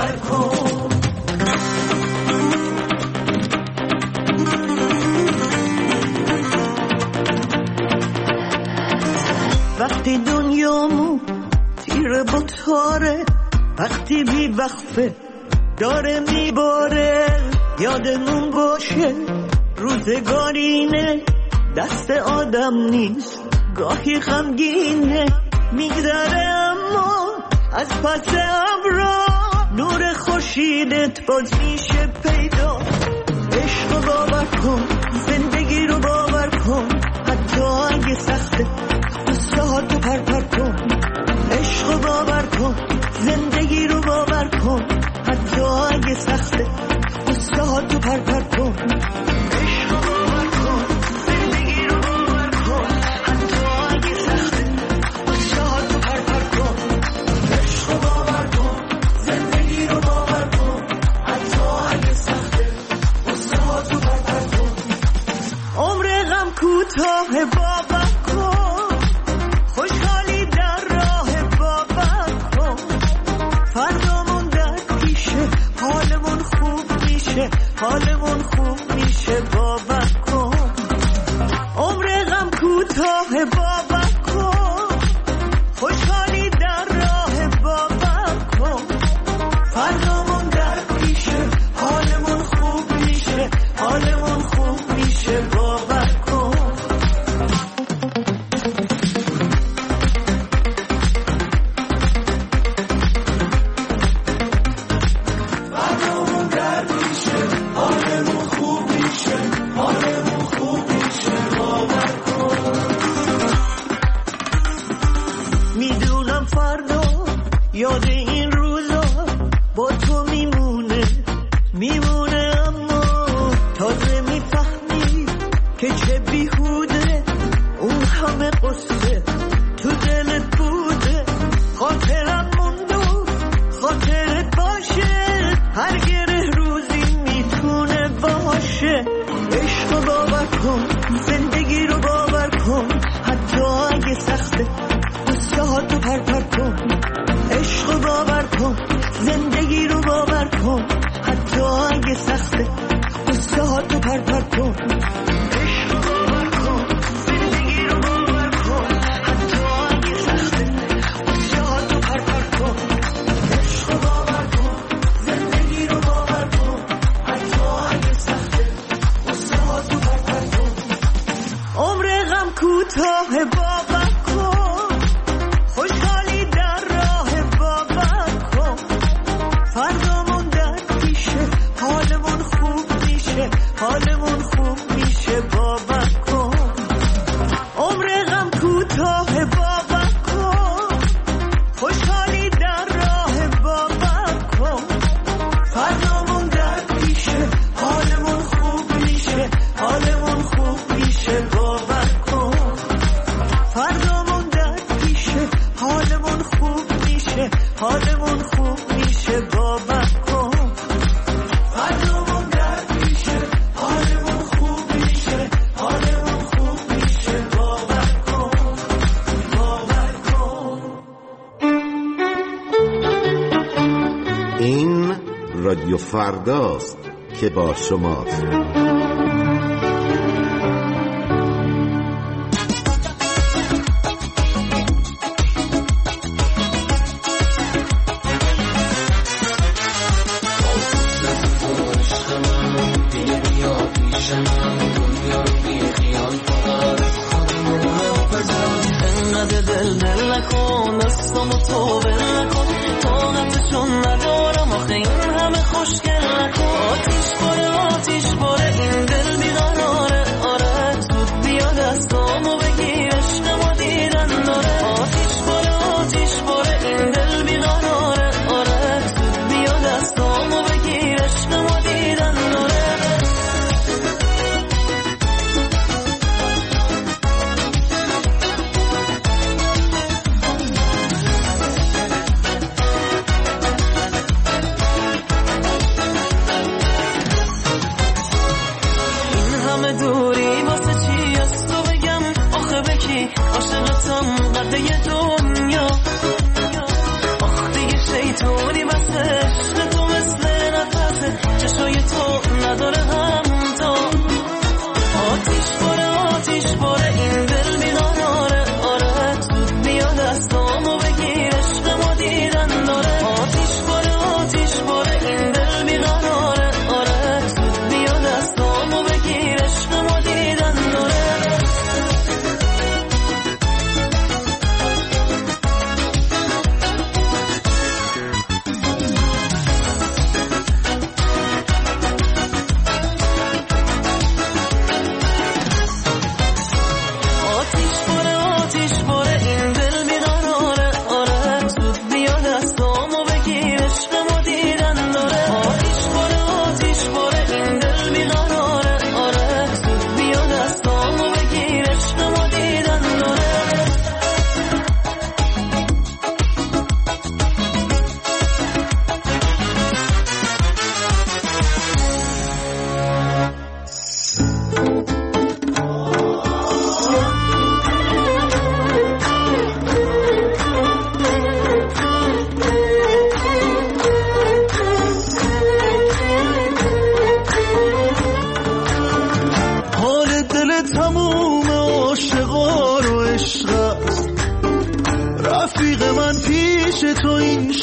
باور کن. وقتی دنیامو تیره با تاره، وقتی بی وقفه داره میباره، یادمون باشه روزگارینه، دست آدم نیست گاهی غمگینه، میگذره اما از پس ابرا نور خورشیدت باز میشه پیدا. عشق رو باور کن، زندگی رو باور کن، حتی اگه سخته قصه ها تو پر کن. عشق رو باور کن، زندگی رو باور کن، حتی اگه سخته قصه ها تو پر کن. عشق رو باور کن، زندگی رو باور کن، حتی اگه سخته قصه ها تو پر کن. عشق رو باور کن، زندگی رو باور کن، حتی اگه سخته قصه ها تو پر کن. عمر غم کوتاه باور کن، خوشحالی در راه باور کن، فردامون در پیشه، حالمون خوب میشه، حالمون خوب میشه باور کن. عمر غم کوتاه باور کن، خوشحالی در راه باور کن، فردامون در پیشه، حالمون خوب میشه، حالمون خوب میشه باور کن. فردامون در پیشه، حالمون خوب میشه، حالمون خوب میشه باور کن. میدونم فردا یاد این روزا با تو میمونه، میمونه، اما تازه میفهمی که چه بیهوده اون همه قصه تو دلت بوده. خاطرم موندو خاطرت باشه، هر گره روزی میتونه باشه. عشق رو باور کن، زندگی رو باور کن، حتی اگه سخته قصه ها تو پر کن. عشق رو باور کن، زندگی رو باور کن، حتی اگه سخته قصه ها تو پر کن. عشق رو باور کن، زندگی رو باور کن، حتی اگه سخته قصه ها تو پر کن. عشق رو باور کن، زندگی رو باور کن، حتی اگه سخته قصه ها تو پر کن. عمر غم کوتاه باور کن، خوشحالی در راه باور کن، فردامون در پیشه، حالمون خوب میشه، حالمون خوب میشه باور کن. عمر غم کوتاه باور کن، خوشحالی در راه باور کن، فردامون در پیشه، حالمون خوب میشه، حالمون خوب میشه باور کن. فردامون در پیشه، حالمون خوب میشه، حالمون خوب میشه باور کن. فردامون در پیشه، حالمون خوب میشه، حالمون خوب میشه باور کن، باور کن. این رادیو فرداست که با شماست. انقدر دل نکن، دستم و تو بل نکن، طاقتشون ندارم آخه این همه خوشگل نکن. آتیش باره این دل بیقراره، آره زود بیا دستامو بگیر، عشقمو دیدن داره. آتیش باره این دل بیقراره، آره زود بیا دستامو بگیر، عشقمو دیدن داره.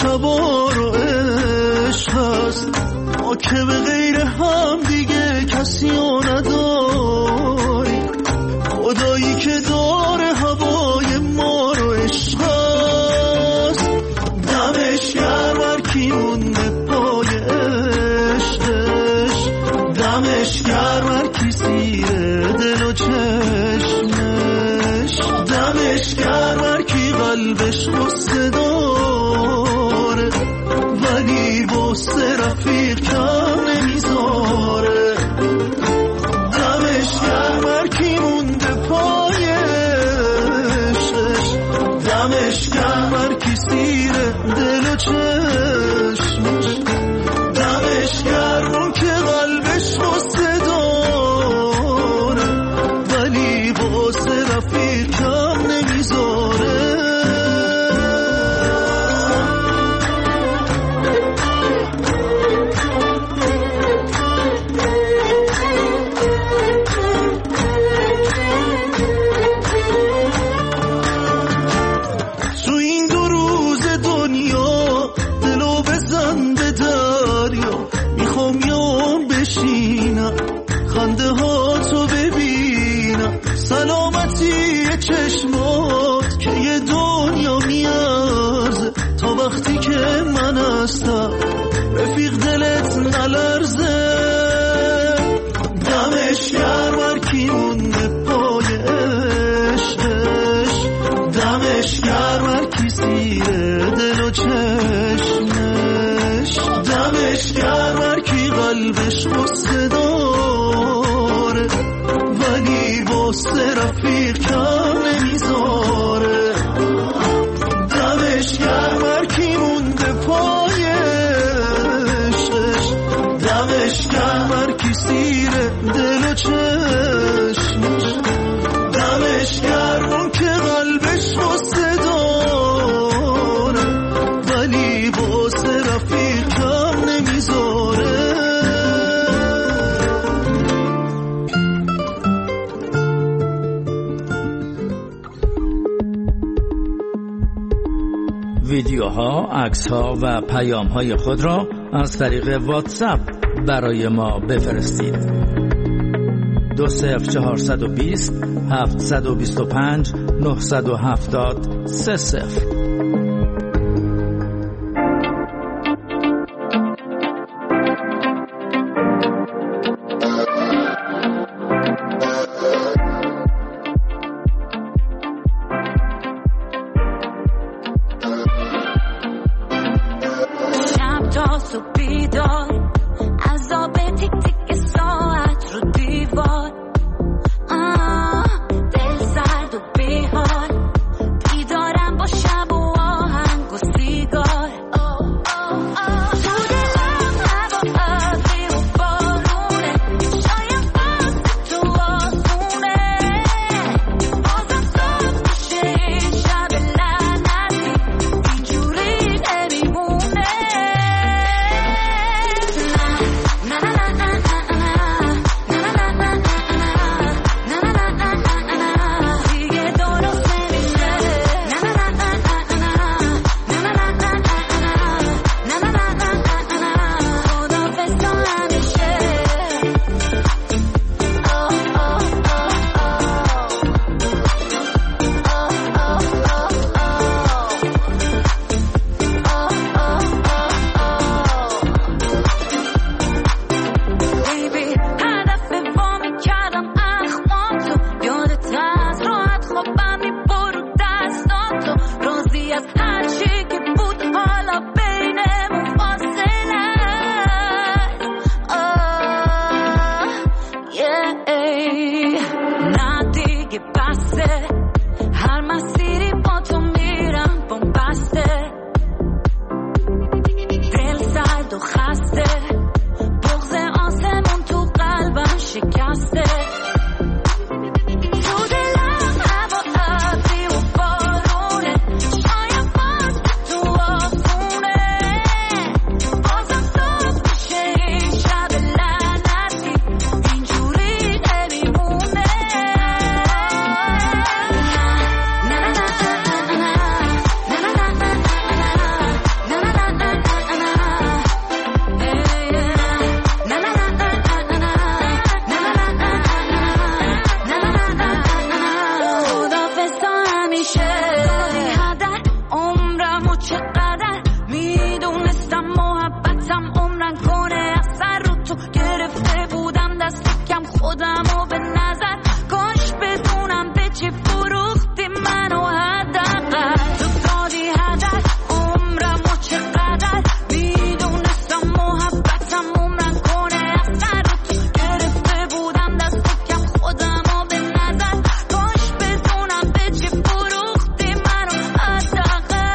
شبا رو عشق هست، ما که به غیر هم دیگه کسی رو نداری، خدایی که داره هوای ما رو عشق هست. دمش گرم هر کی مونده پای عشقش، دمش گرم هر کی سیره دل و چشمش، دمش گرم هر کی قلبش غصه داره ولی واسه رفیق کم نمیذاره. دمش گرم هر کی مونده پای عشقش، دمش گرم هر کی سیره دل و چشمش، دمش گرم اون که قلبش غصه داره ولی واسه رفیق کم نمیذاره. خنده ها تو ببینم، سلامتی چشمات که یه دنیا میارزه، تا وقتی که من هستم رفیق دلت نلرزه. دمش گرم هر کی مونده پای عشقش، دمش گرم هر کی سیره دل و چشمش، دمش گرم هر کی قلبش غصه داره ولی واسه رفیق کم نمیذاره. دمش گرم هر کی مونده پای عشقش، دمش گرم هر کی سیره دل و چشمش، دمش گرم اون که قلبش غصه داره ولی واسه رفیق کم نمیذاره. ویدیوها، عکس‌ها و پیام‌های خود را از طریق واتساپ برای ما بفرستید. 20420 725 970 30. عمرم کنه اثر رو تو گرفته بودم دست کم خودم و به نظر کاش بدونم به چی فروختی منو حداقل تو دادی هدر عمرم و چقدر میدونستم محبتم عمرم کنه اثر رو تو گرفته بودم دست کم خودم و به نظر کاش بدونم به چی فروختی منو حداقل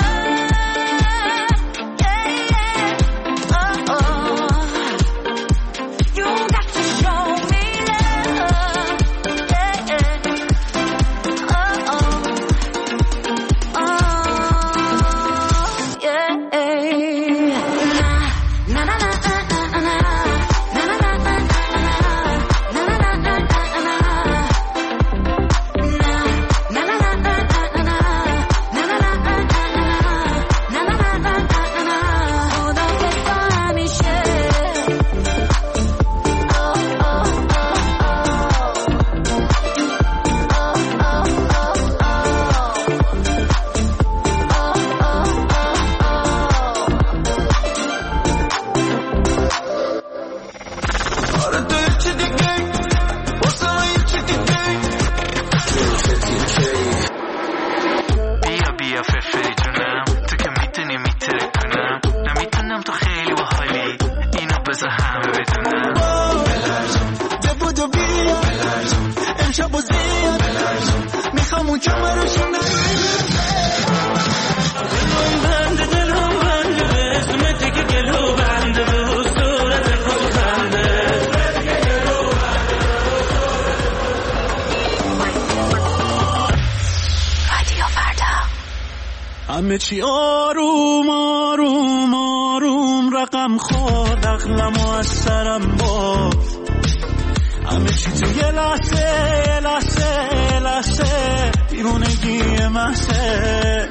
همه چی آروم آروم آروم رقم خورد عقلمو از سرم برد همه چی تو یه لحظه لحظه لحظه دیوونگی محضه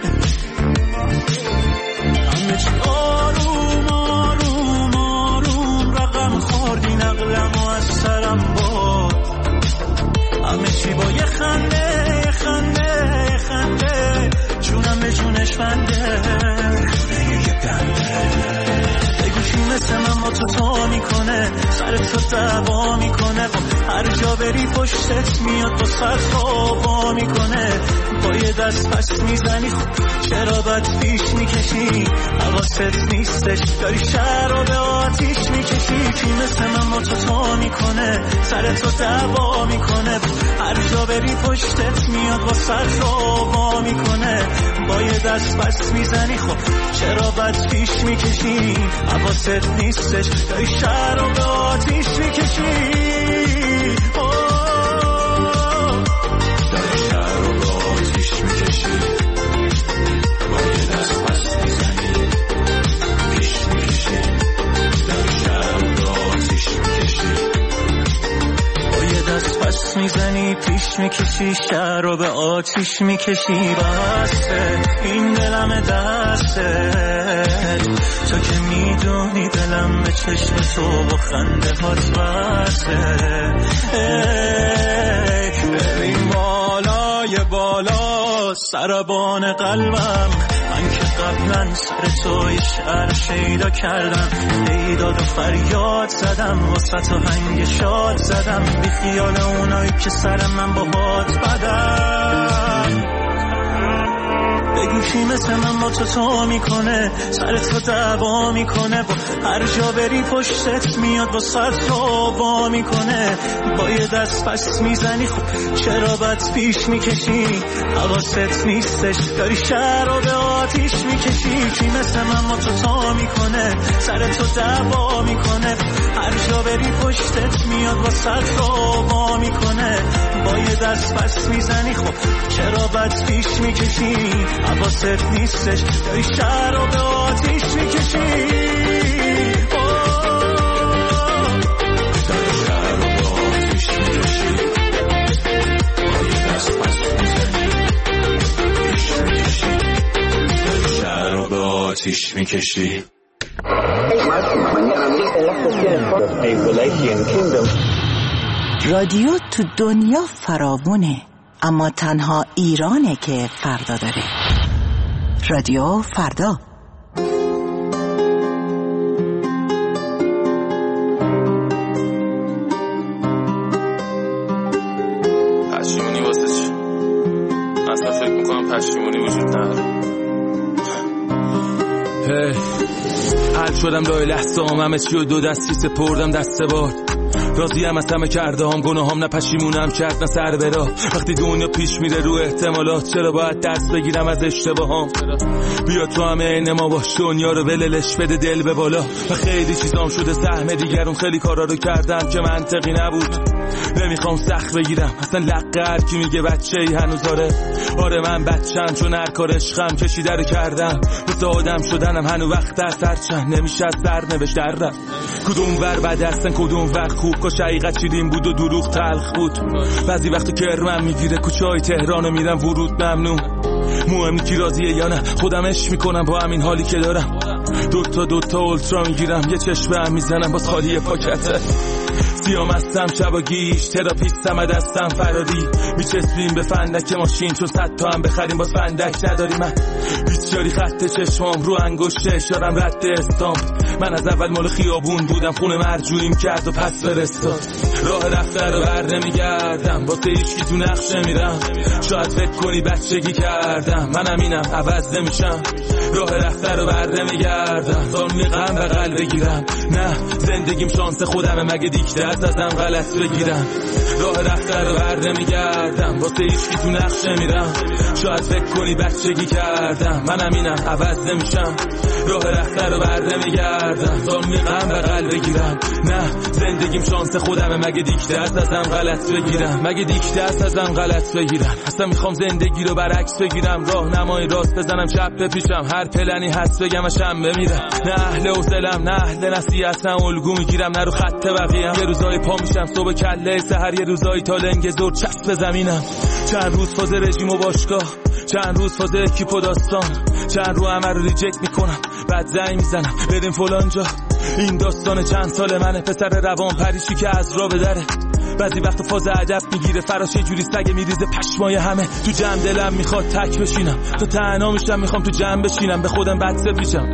همه چی آروم آروم آروم رقم خورد این عقلمو از سرم برد همه چی با یه خنده خنده خنده جونم به جونش بنده بگوشی مثل من با تو میکنه سرت رو دعوا میکنه هر جا بری پشتت میاد با سر خوابا میکنه با یه دست پس میزنی چرا بد پیش میکشی حواست نیستش داری شهر رو به آتیش میکشی کی مثل من با تو میکنه سرت رو دعوا میکنه هر جا بری پشتت میاد با سر خوابا میکنه با یه دست پس میزنی چرا بد پیش میکشی حواست نیستش داری شهر رو به آتیش میکشی داری شهر رو به آتیش میکشی با یه دست پس میزنی پیش میکشی داری شهر رو به آتیش میکشی با یه دست پس میزنی پیش میکشی شهر رو به آتیش میکشی بسته این دلم دسته تو که میدونی دلم به چشم تو با خنده هات بسته بریم بالای بالا سربان قلبم من که قبلا سر تو یه شعر شیدا کردم ایداد و فریاد زدم وسط و هنگ شاد زدم بی خیال اونایی که سر من با هات بدم بگوشی مثل من با تو میکنه سرت رو دعوا میکنه با هر جا بری پشتت میاد با سر خوابا میکنه با یه دست پس میزنی چرا بد پیش میکشی حواست نیستش داری شهر رو به آتیش میکشی کی مثل من با تو میکنه سرت رو دعوا میکنه هر جا بری پشتت میاد با سر خوابا میکنه با یه دست پس میزنی چرا بد پیش میکشی حواست نیستش داری شهر رو به آتیش میکشی داری شهر رو به آتیش میکشی با یه دست پس میزنی پیش میکشی داری شهر رو به آتیش میکشی رادیو تو دنیا فراوونه اما تنها ایرانه که فردا داره. رادیو فردا. پشیمونی وجود نداره. حل شدم لای لحظه همه چی و دو دستی سپردم دست بار. راضیم از همه کرده هم گناهام نه پشیمونم کرد نه سر برا. وقتی دنیا پیش میره رو احتمالات چرا باید درس بگیرم از اشتباهام؟ بیا تو همه عین ما باش دنیا رو وللش بده دل به بالا. و خیلی چیزام شده سهم دیگرون خیلی کارا رو کردم که منطقی نبود. نمیخوام سخت بگیرم اصلا لقه هر کی میگه بچه ای هنوز آره من بچم چون هر کار عشقم کشیده رو کردم. مثل آدم شدنم هنو وقت در سرچن نمیشه از سر نوشت در رفت. کدوم ور بد هستن کدوم ور خوب کاش حقیقت شیرین بود و دروغ تلخ بود. بعضی وقت کرمم میگیره کوچه های تهرانو میرم ورود ممنون. مهم کی راضیه یا نه خودم عشق میکنم با همین حالی که دارم. دوتا اولترا میگیرم یه چشم هم میزنم باز خالی پاکته. سیام هستم شبا گیش تراپیستم دستم فراری. میچسبیم به فندک ماشین چون 100 تا هم بخریم باز فندک نداری. من بیچاری خط چشمام رو انگشت اشارم رد استامپ. من از اول مال خیابون بودم خونه مرجوعیم کرد و پس فرستاد. راه رفته رو بر نمیگردم واسه هیچکی تو نقشه میرم. شاید فکر کنی بچگی کردم منم اینم عوض نمیشم. راه رفته رو بر نمیگردم تا میقم بغل بگیرم. نه زندگیم شانس خودمه مگه دیکته ازم غلط بگیرم. راه رفته رو بر نمیگردم واسه هیچکی تو نقشه میرم. شاید فکر کنی بچگی کردم منم اینم عوض نمیشم. راه رفته رو بر نمیگردم تا میقم بغل بگیرم. نه زندگیم شانس خودمه مگه دیکته ازم غلط بگیرم. مگه دیکته ازم غلط بگیرم. اصلا میخوام زندگی رو برعکس بگیرم. راهنمای راست بزنم چپ بپیشم. هر پلنی هست بگم و شم بمیرم. نه اهل حوصله‌ام نه اهل نصیحتم. الگو میگیرم نه رو خط بقیه‌ام. یه روزای پا میشم صبح کله سحر. یه روزای تا لنگ زور چسب زمینم. چند روز فاز رژیم و باشگاه چند روز فاز اکیپ و داستان. چند رو همه رو ریجکت میکنم بعد زنگ میزنم بریم فلان جا. این داستان چند سال منه پسر روان پریشی که از راه بدره. بعضی وقت فاز ادب میگیره فراش یه جوری سگ میریزه پشمای همه. تو جمع دلم میخواد تک بشینم تا تنها میشم میخوام تو جمع بشینم. به خودم بد پیشم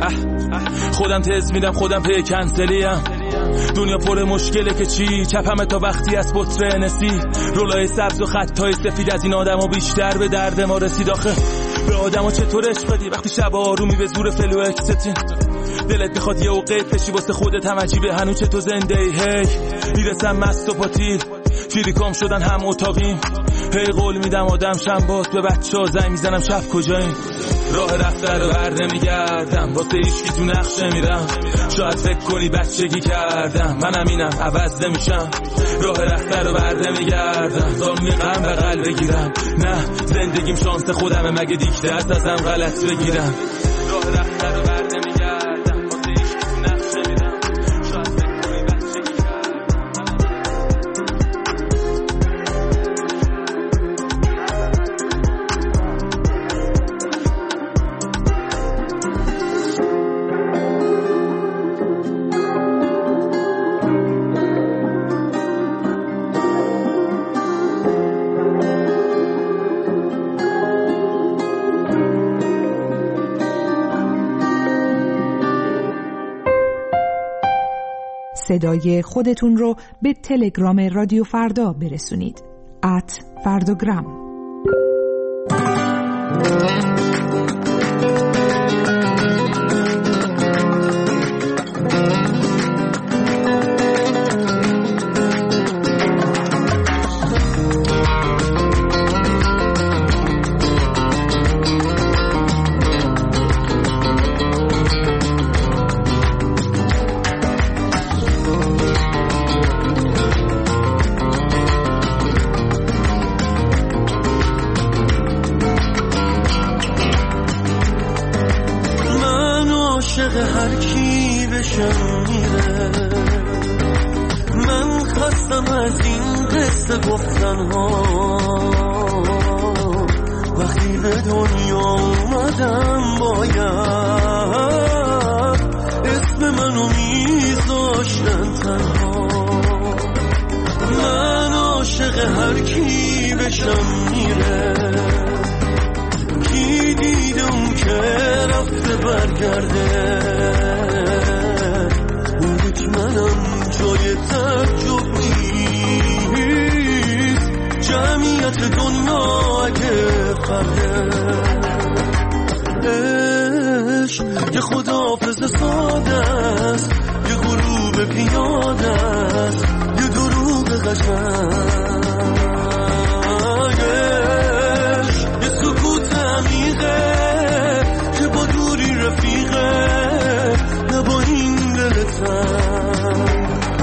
خودم تز میدم خودم پی کنسلیم. دنیا پر مشکله که چی چپمه تا وقتی از بطره نسی. رولای سبز و خطای سفید از این آدم ها بیشتر به درد ما رسید. آخه به آدم ها چطور عشق بدی وقتی شب آرومی به زور فلو اکستین. دلت میخواد یه اوقیت بشی واسه خودت هم عجیبه هنوز چطور زنده ای. هی میرسم مست و پاتیل فیریکام شدن هم اتاقیم. هی قول میدم آدم شم باز به بچه ها زنگ میزنم شب کجاییم. راه رفته رو بر نمیگردم واسه هیچکی تو نقشه میرم. شاید فکر کنی بچگی کردم منم اینم عوض نمیشم. راه رفته رو بر نمیگردم تا میقم بغل بگیرم. نه زندگیم شانس خودمه مگه دیکته ازم غلط بگیرم. راه رفته رو بر نمیگردم واسه هیچکی تو نقشه میرم. شاید فکر کنی بچگی صدای خودتون رو به تلگرام رادیو فردا برسونید. @فرداگرام. هر کی بشم میره. من خستم از این قصه گفتن ها. وقتی به دنیا اومدم باید اسم منو میذاشتن تنها. من عاشق هر کی بشم میره. کی دیده اون که رفته برگرده. اون منم جای تعجب نیست. جمعیت دنیا اگه فرده یه خداحافظ ساده است، یه غروب پیاده است، یه دروغ قشنگش، یه سکوت عمیقه که با دوری رفیقه، نه با این دل تنگ.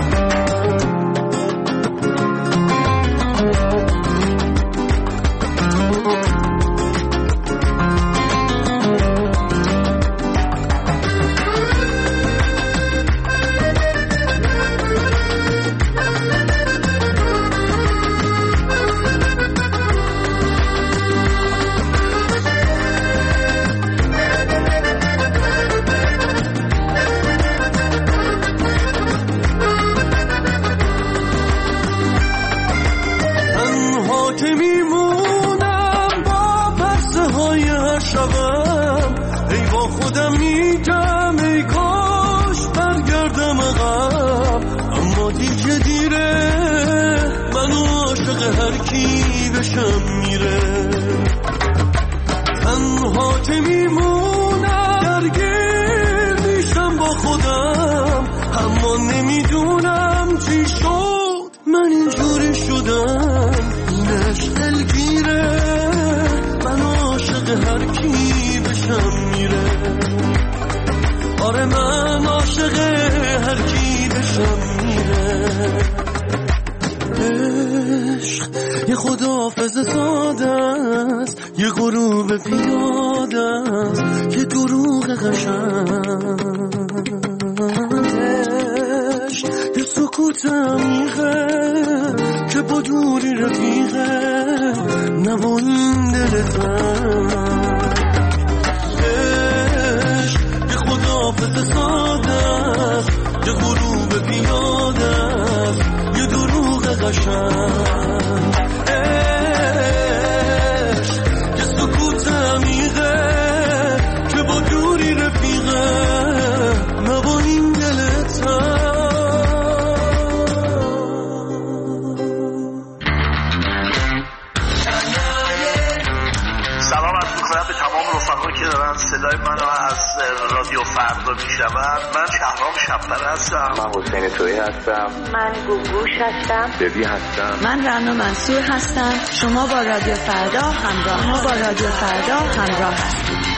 یه خداحافظ ساده است، یه غروب پیاده است، یه دروغ قشنگش، یه سکوت عمیقه که با دوری رفیقه، نه با این دل تنگش. یه خداحافظ ساده است، یه غروب پیاده است، یه دروغ قشنگ، یه سکوت عمیقه که با دوری رفیقه، نه با این دل تنگ. سلام عرض می‌کنم به تمام رفقایی که دارن صدای منو از رادیو فردا میشنون. من شهرام شب‌پره هستم. من حسین تویی هستم. من گوگوش هستم. ببی هستم. من رنا منصور هستم. شما با رادیو فردا همراه هستید.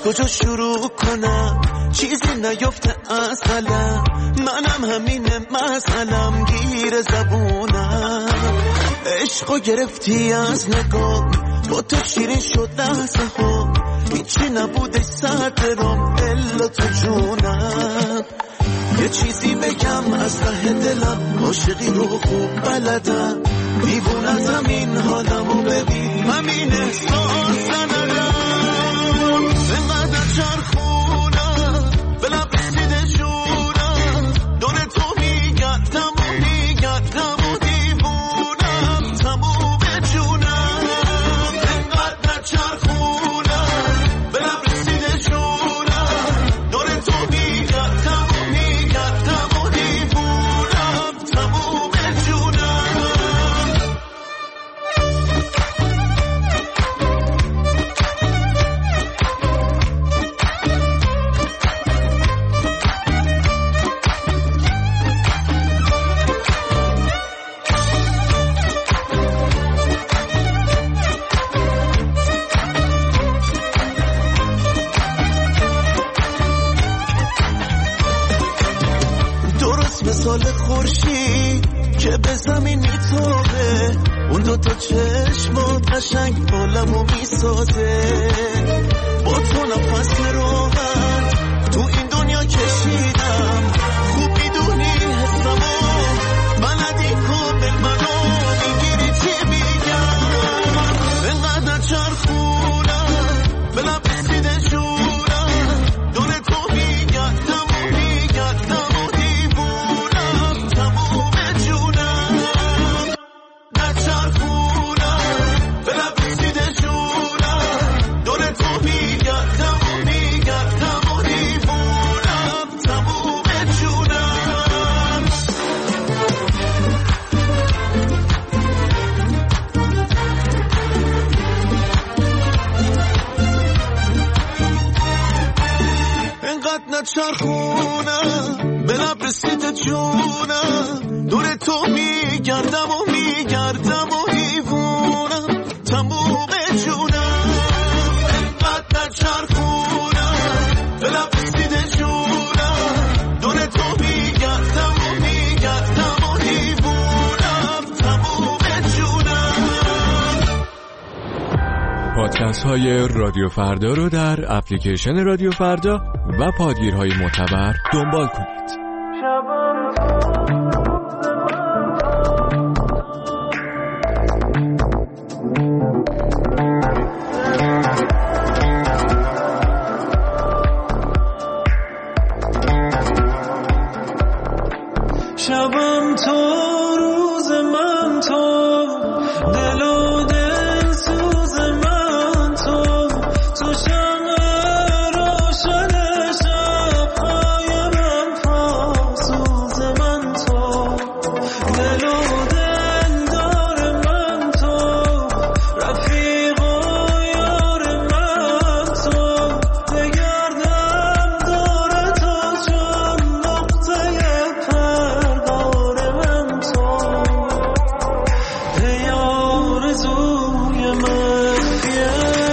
کجا شروع کنم چیزی نیفته اصلا منم همینه مسئلم گیر زبونم عشقو گرفتی از نگاه با تو شیرین شد لحظه ها هیچی نبوده صدرم الا تو جونم یه چیزی بگم از ته دلم عاشقی رو خوب بلدم دیوونتم این حالمو ببین همین احساس ندارم اینقدر چرخونم به لب رسیده جونم دور تو میگردم و میگردم و دیوونم تموم جونم اینقدر چرخونم به لب رسیده جونم دور تو میگردم و میگردم و دیوونم تموم جونم مثال خورشید که به زمین میتابه اون دوتا چشمات قشنگ عالمو میسازه با تو نفس راحت تو این دنیا کشیدم خوب میدونی حسمو بلدی کامل منو میگیری چی میگم اینقدر چرخونم به لب رسیده جونم دور تو میگردم و میگردم چرخونم به لب رسیده جونم دور تو میگردم و میگردم و دیوونم تموم جونم اینقدر چرخونم به لب رسیده جونم دور تو میگردم و میگردم و دیوونم تموم جونم. پادکست های رادیو فردا رو در اپلیکیشن رادیو فردا و پادگیرهای معتبر دنبال کنید. شبم تو روز من تو دل و دل سوز من تو تو شمع روشن شب‌های من پاسوز من تو دل و دل دار من تو رفیق و یار من تو بگردم دور تو چون نقطه پرگار من تو ای آرزوی مخفیه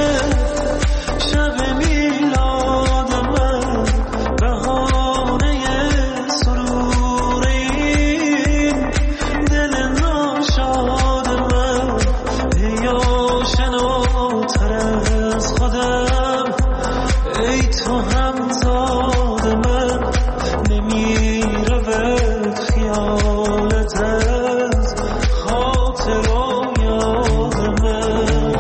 شب میلاد من بهانه سرور این دل ناشاد من ای آشناتر از خودم ای تو همزاد من نمیره به خیالت از خاطر و یاد من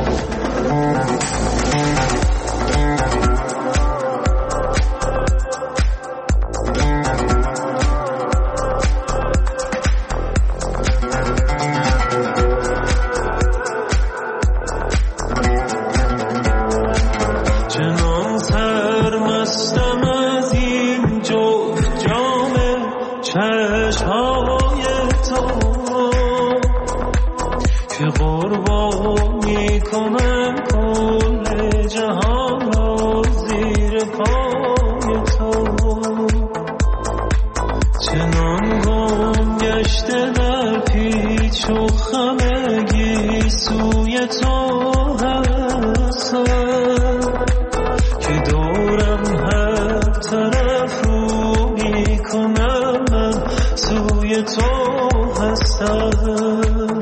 چنان سرمستم از این جفت جام چشم‌های تو که قربان میکنم کل جهان را زیر پای تو چنان گم گشته در پیچ و خمگی سوی تو هستم که دور خواستم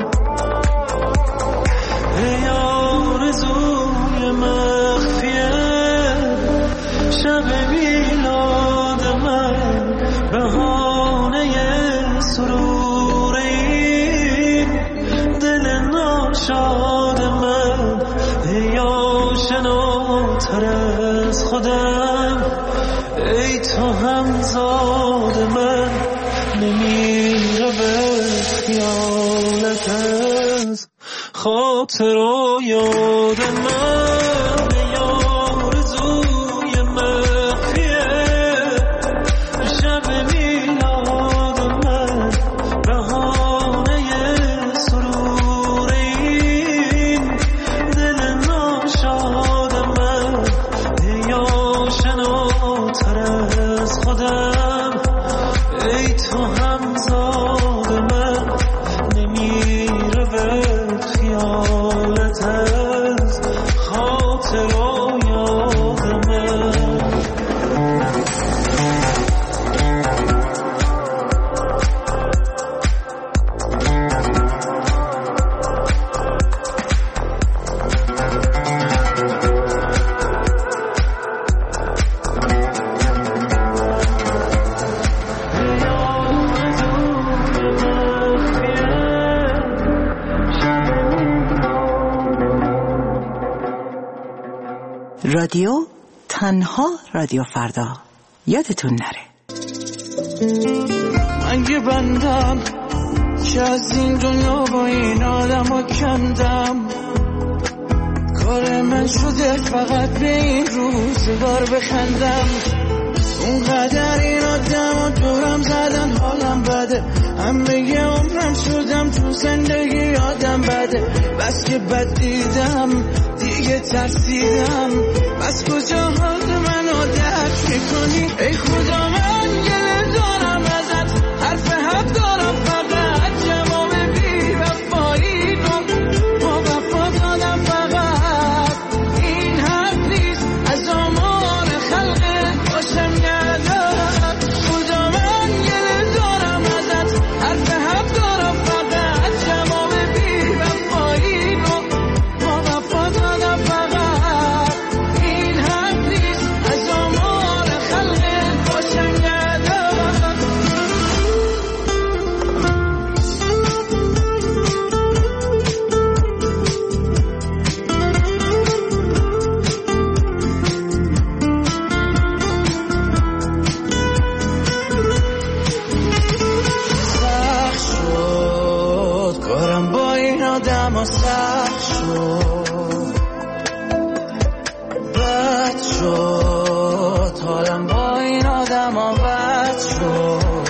ای آرزوی مخفیه شب میلاد من بهانه سرور این دل ناشاد من ای آشناتر از خودم ای تو همزاد من نمیره به خیالت از خاطر و یاد من ای آرزوی مخفیه شب میلاد من بهانه سرور این دل ناشاد من ای آشناتر از خودم ای تو همزاد من نمیره به خیالت از خاطر و یاد من رادیو تنها رادیو فردا یادتون نره. من یه بندم که از این دنیا با این آدم ها کندم کار من شده فقط به این روزگار بخندم اونقدر این آدم ها دورم زدن حالم بده همه یه عمرم شدم تو زندگی آدم بده بس که بد دیدم دیگه ترسیدم بس کجا حال منو درک میکنی ای خدا من گله دارم ازت حرف حق دارم فقط جواب بی وفایی کن با وفا دادم فقط این حق نیست از آمار خلقت باشم ندارم خدا من گله دارم ازت حرف حق دارم فقط جواب بی وفایی کن با وفا دادم فقط این حق نیست از آمار خلقت باشم ندارم سخت شد کارم با این آدم ها سخت شد بد شد حالم با این آدم ها بد شد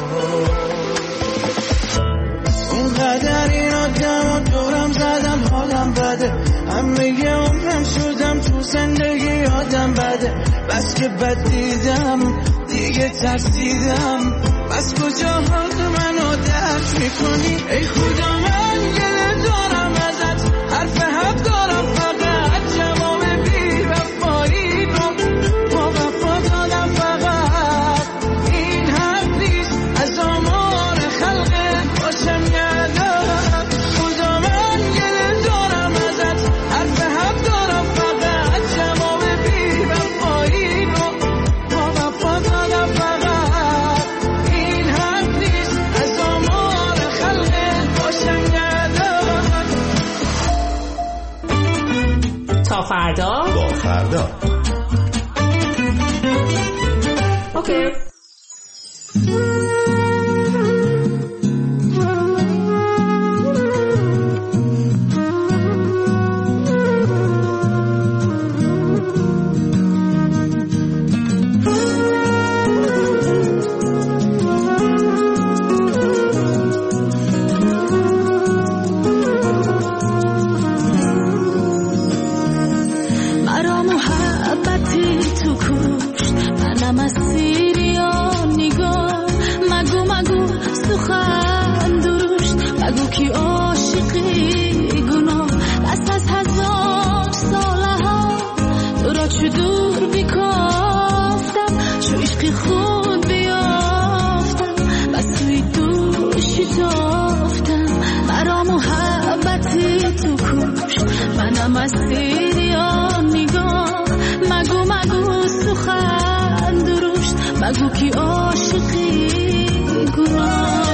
اونقدر این آدم ها دورم زدن حالم بده همه یه عمرم شدم تو زندگی آدم بده بس که بد دیدم دیگه ترسیدم بس کجا حال منو درک میکنی ای خدا من گله دارم ازت حرف حق دارم فقط جواب بی وفایی کن با وفا دادم فقط این حق نیست از آمار خلقت باشم ندارم خدا من گله دارم ازت حرف حق دارم فقط جواب بی وفایی کن با وفا دادم فقط این حق نیست از آمار خلقت باشم ندارم تا فردا با فردا اوکی مرا محبتی تو کشت منم اسیری نگاه مگو سخن درشت مگو کی عاشقی گناه بس از 1000 ساله ها تو را چو دور بیکافتم چو عشقی خود بیافتم بس توی دوشی تافتم منم اسیر یا نگاه. مگو سخن درشت، مگو کی عاشقی گناه.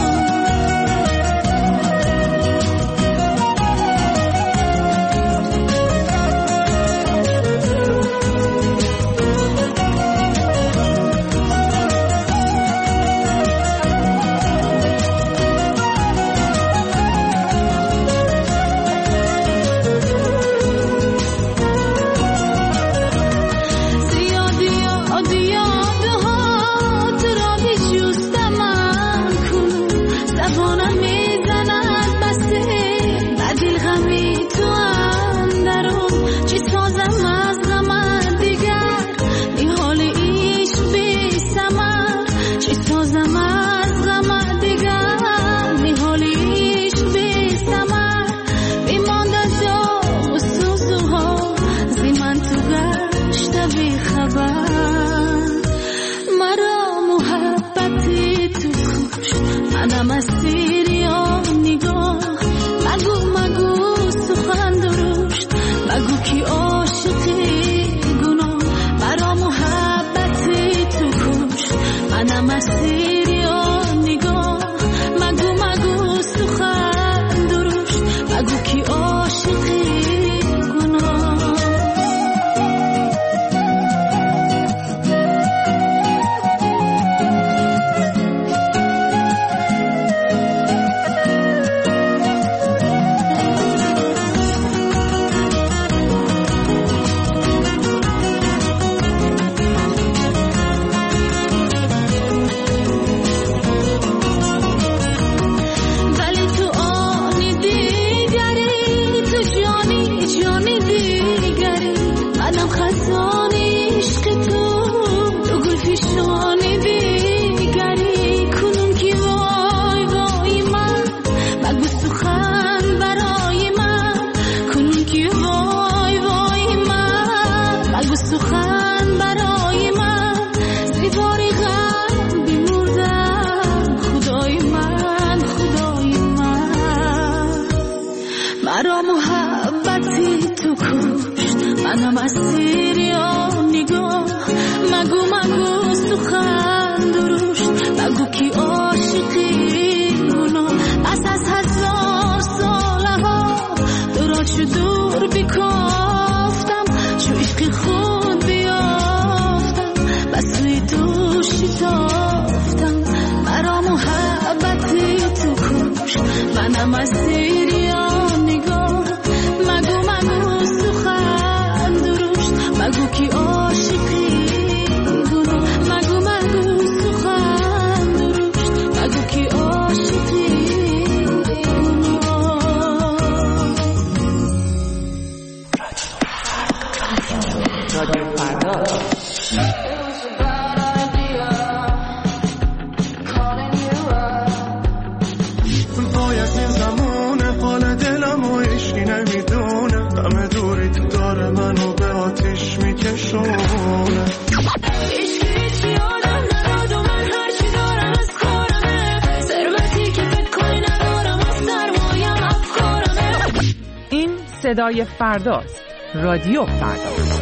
صدای فرداست. رادیو فردا.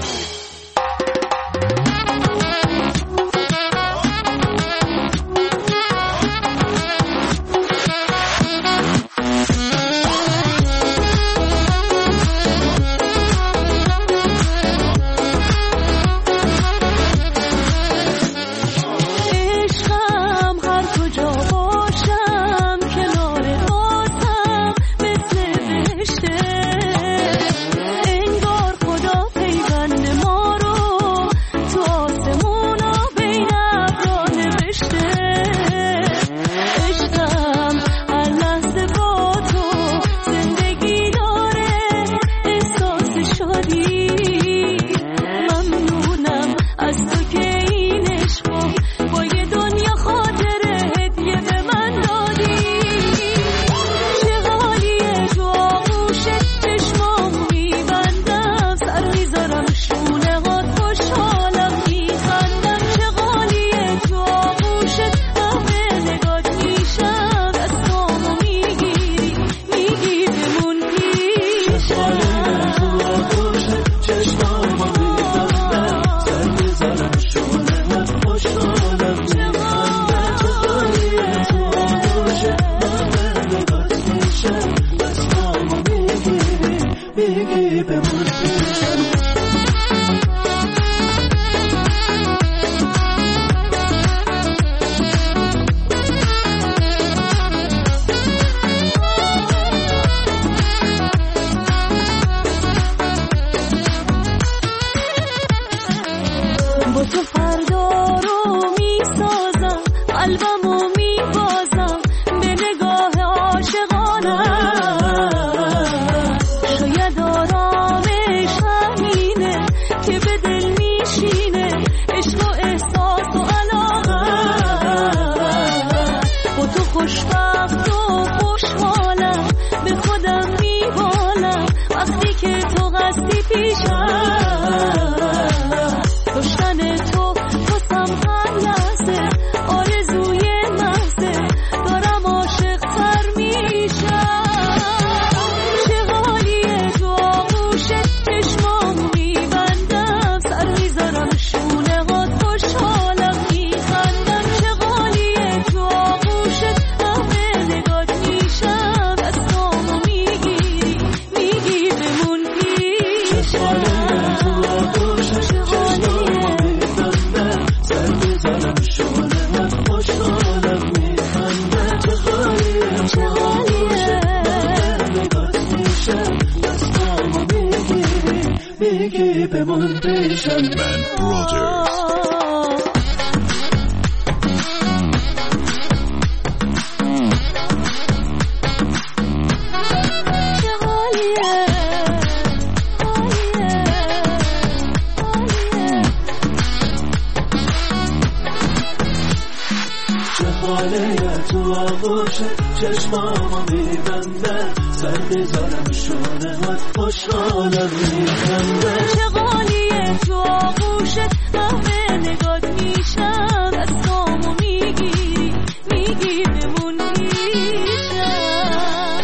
انگار خدا پیوند بگی بمون پیشم. با تو فردا رو میسازم، قلبمو میبازم به نگاه عاشقانم. شاید آرامش همینه که به دل میشینه عشق و احساس و علاقم. با تو خوشبخت و خوشحالم، به خودم میبالم وقتی که تو قصدی پیشم. داشتن تو واسم هر لحظه آرزوی محضه، دارم عاشق تر میشم. چه حالیه تو آغوشت چشمامو میبندم، سر میذارم شونه هات خوشحالم میخندم. چه حالیه تو آغوشت همه نگات میشم، دستامو میگیری میگی بمون پیشم. بگی بمون پیشم. من برادرز. تو آغوش چشمامو میبنده، سر بذارم شونه هات خوشحالم میخنده. چه غالیه تو آغوشت همه نگات میشم، دستامو میگیری میگی بمون پیشم.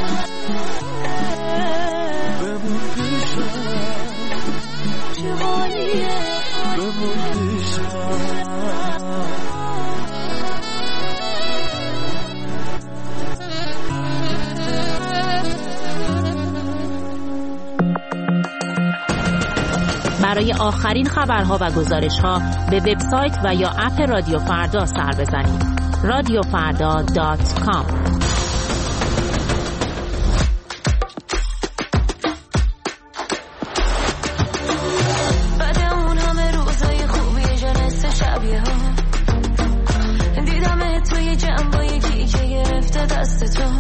بمون پیشم. چه غالیه بمون پیشم. برای آخرین خبرها و گزارش‌ها به وبسایت و یا اپ رادیو فردا سر بزنید. radiofarda.com. بعد اون همه روزای خوبی جنس شبیه ها، دیدم توی جنبا یکی که گرفته دست تو،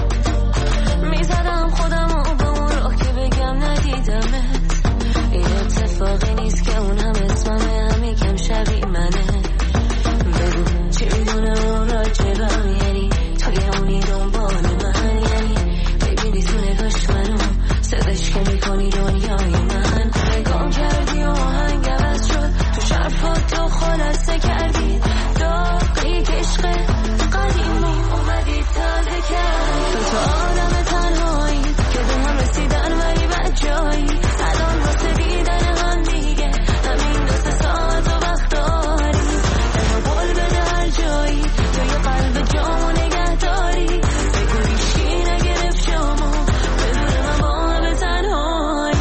میزدم خودم به اون راه که بگم ندیدمت. این اتفاقی نیست که اون هم اسممه، هم یکم شبیه منه. بگو چی میدونه اون راجبم، یعنی توی اونی دنبال من، یعنی ببینی تو نگاش منو صداش که میکنی دنیای من. نگام کردی و آهنگ عوض شد، تو شرفات تو خلاصه کردی داغی که عشق قدیمی اومدی تازه کرد. تو آدم تنهایی که به هم رسیدن ولی بد جایی، الان واسه دیدن هم دیگه همین 2 ساعت و وقت داری. بهم قول بده هر جایی توی قلب جامو نگه داری. بگو هیچی نگرفت جامو، بدون من با همه تنهایی.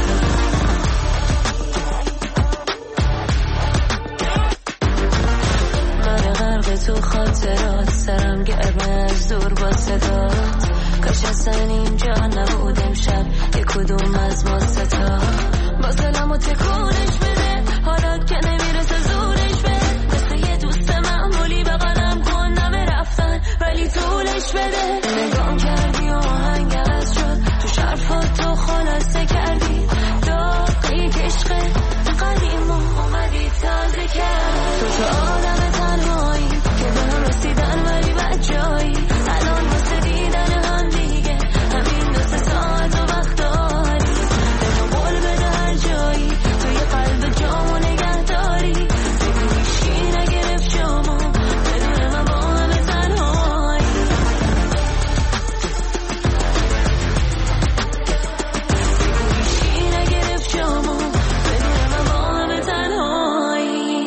من غرق تو خاطرات، سرم گرمه از دور با صدات. کاش اصلا اینجا نبود امشب یک کدوم از ما ستا. با سلام و تکونش بده، حالا که نمیرسه زورش بده. مثل یه دوست معمولی بغلم کن نمه رفتن ولی طولش بده. نگام کردی و آهنگ عوض شد، تو شرفات تو خلاصه کردی داغی که عشق قدیمو اومدی تازه کرد. تو آدم تنهایی که به هم رسیدن ولی بد جایی، الان واسه دیدن هم دیگه همین 2 ساعت و وقت داری. بهم قول بده هر جایی توی قلب جامو نگه داری. بگو هیچی نگرفت جامو، بدون من با همه تنهایی. بگو هیچی نگرفت جامو، بدون من با همه تنهایی.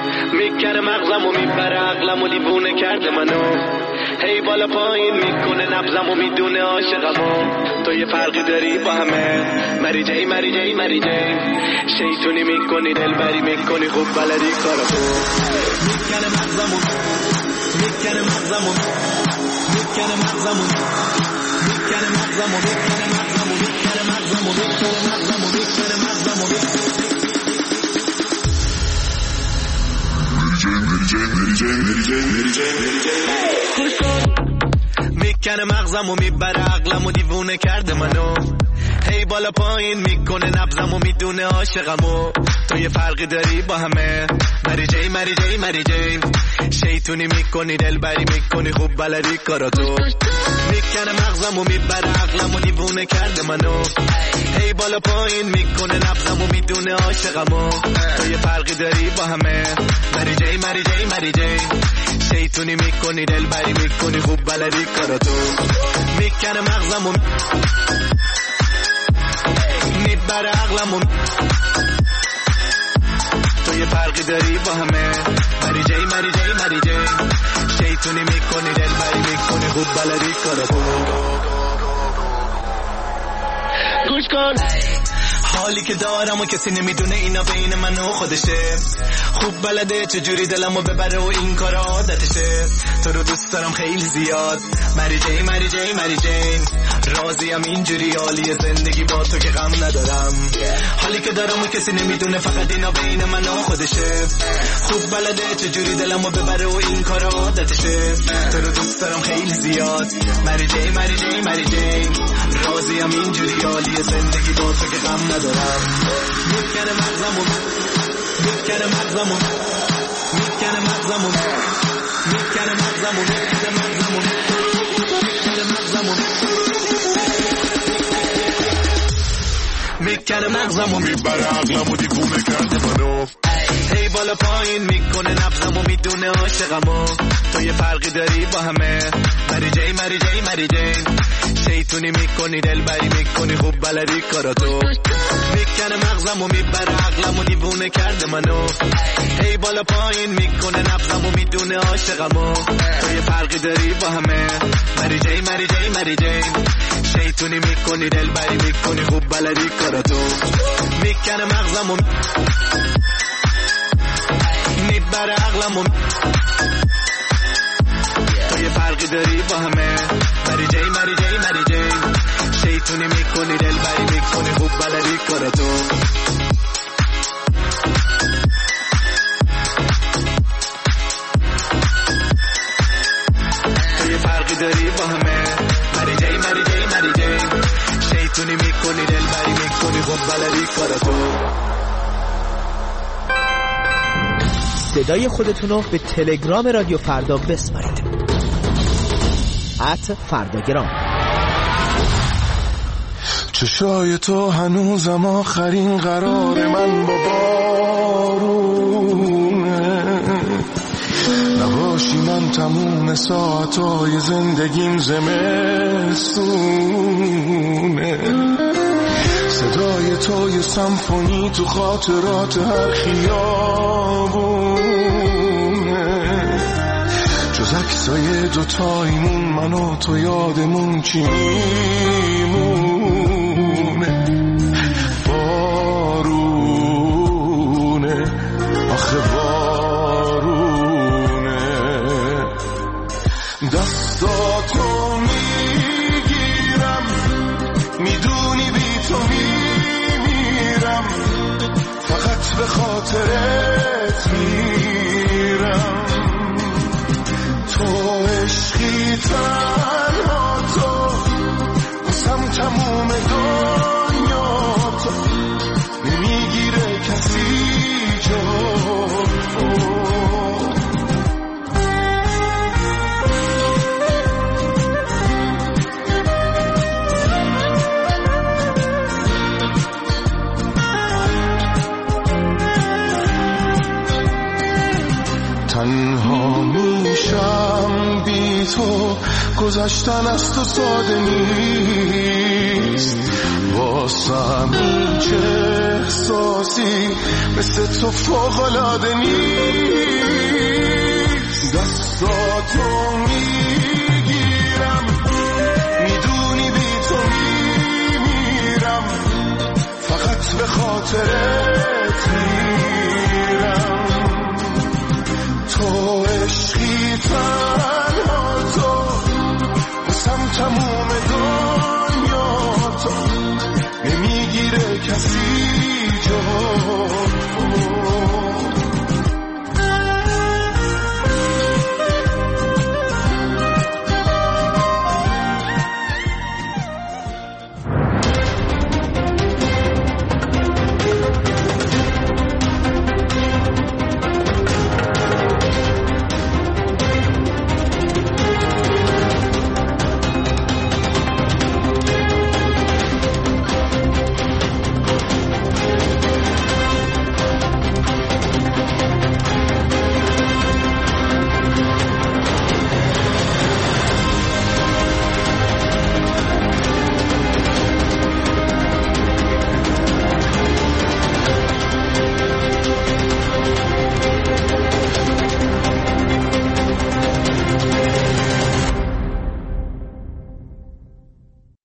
میکنه مغزمو میبره عقلمو دیوونه کرده منو، هی بالا پایین میکنه نبضم و میدونه عاشقمو تو یه فرقی داری با همه مری جی مری جی مری جی شیطونی میکنی دلبری میکنی خوب بلدی کاراتو میکنه مغزمو میکنه مغزمو میکنه مغزمو میکنه مغزمو میکنه مغزمو میکنه مغزمو میکنه مغزمو میکنه مغزمو میکنه مغزمو میبره عقلمو دیوونه کرده منو هی بالا پایین میکنه نبضمو میدونه عاشقمو تو یه فرقی داری با همه مری جی مری جی مری جی شیطونی میکنی دلبری میکنی خوب بلدی کاراتو میکنه مغزمو میبره عقلمو دیوونه کرده منو هی بالا پایین میکنه نبضمو میدونه عاشقمو تو یه فرقی داری با همه مری جی مری جی مری جی شیطونی میکنی دلبری میکنی خوب بلدی کاراتو میکنه مغزمو میبره عقلمو تو یه فرقی داری با همه مری جی مری جی مری جی شیطونی میکنی دلبری میکنی خوب بلدی کاراتو گوش کن حالی که دارم و کسی نمیدونه اینا بین من و خودشه خوب بلده چجوری دلمو ببره و این کار عادتشه تو رو دوست دارم خیلی زیاد مری جی مری جی مری جی راضیم اینجوری حالی زندگی با تو که غم ندارم حالی که دارم و کسی نمیدونه فقط اینا بین من و خودشه خوب بلده چجوری دلمو ببره و این کار عادتشه تو رو دوست دارم خیلی زیاد مری جی مری جی مری جی راضیم اینجوری حالی زندگی با تو که غم ندارم میکنه مغزمو میکنه مغزمو میکنه مغزمو میکنه مغزمو میکنه مغزمو میکنه مغزمو میکنه مغزمو میبره عقلمو دیوونه کرده منو هی بالا پایین میکنه نبضمو میدونه عاشقمو تو یه فرقی داری با همه مری جی مری جی مری جی شیطونی میکنی دلبری میکنی خوب بلدی کاراتو میکنه مغزمو میبره عقلمو دیوونه کرده منو هی بالا پایین میکنه نبضمو میدونه عاشقمو تو یه فرقی داری با همه مری جی مری جی مری جی شیطونی میکنی دلبری میکنی خوب بلدی کاراتو میکنه مغزمو میبره عقلمو تو یه فرقی داری با همه مری جی مری جی مری جی شیطونی میکنی دلبری میکنی خوب بلدی کاراتو تو یه فرقی داری با همه مری جی مری جی مری جی شیطونی میکنی دلبری میکنی خوب بلدی کاراتو صدای خودتونو به تلگرام رادیو فردا بسپارید @فرداگرام. چشای تو هنوزم آخرین قرار من با بارونه نباشی من تموم ساعتای زندگیم زمستونه صدای تو یه سمفونی تو خاطرات هر خیابونه جز عکسای دوتایمون من و تو یادمون چی میمونه بارونه آخه بارونه دستاتو میگیرم میدونی بی تو میمیرم فقط به خاطرت میرم تو عشقی تنها تو بسم تموم دنیا تو نمیگیره کسی جا تو تنها میشم بی تو گذشتن از تو ساده نیست واسم هیچ احساسی مثل تو فوق‌العاده نیست دستاتو میگیرم خاطره